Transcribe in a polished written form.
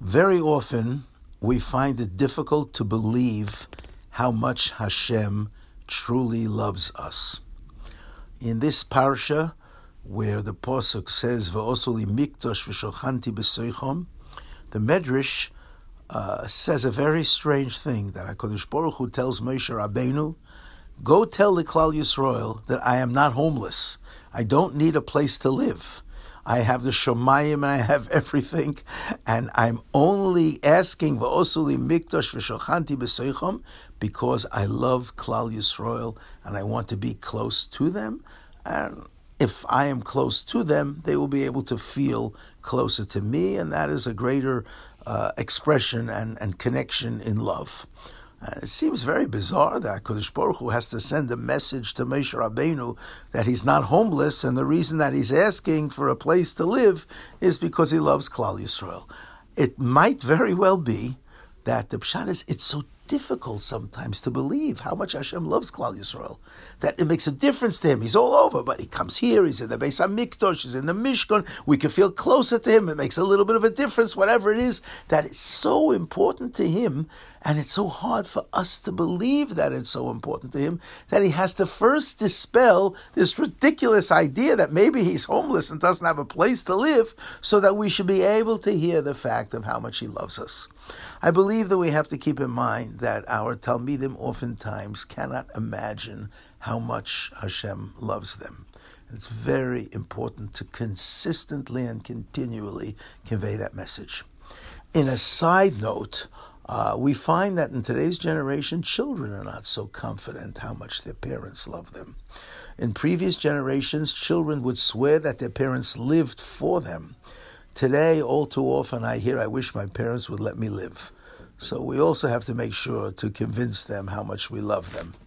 Very often, we find it difficult to believe how much Hashem truly loves us. In this parsha, where the Pasuk says, "V'osuli mikdosh v'shochanti b'soichom," the Medrash says a very strange thing, that HaKadosh Baruch Hu tells Moshe Rabbeinu, "Go tell the Klal Yisrael that I am not homeless. I don't need a place to live. I have the Shomayim and I have everything, and I'm only asking V'osuli mikdosh v'shochanti b'soichom because I love Klal Yisrael and I want to be close to them. And if I am close to them, they will be able to feel closer to me, and that is a greater expression and connection in love." It seems very bizarre that HaKadosh Baruch Hu has to send a message to Moshe Rabbeinu that he's not homeless, and the reason that he's asking for a place to live is because he loves Klal Yisrael. It might very well be that the pshat is, it's so difficult sometimes to believe how much Hashem loves Klal Yisrael, that it makes a difference to him. He's all over, but he comes here, he's in the Beis HaMikdash, he's in the Mishkan, we can feel closer to him, it makes a little bit of a difference, whatever it is, that it's so important to him, and it's so hard for us to believe that it's so important to him, that he has to first dispel this ridiculous idea that maybe he's homeless and doesn't have a place to live, so that we should be able to hear the fact of how much he loves us. I believe that we have to keep in mind that our Talmidim oftentimes cannot imagine how much Hashem loves them. It's very important to consistently and continually convey that message. In a side note, we find that in today's generation, children are not so confident how much their parents love them. In previous generations, children would swear that their parents lived for them. Today, all too often, I hear, "I wish my parents would let me live." So we also have to make sure to convince them how much we love them.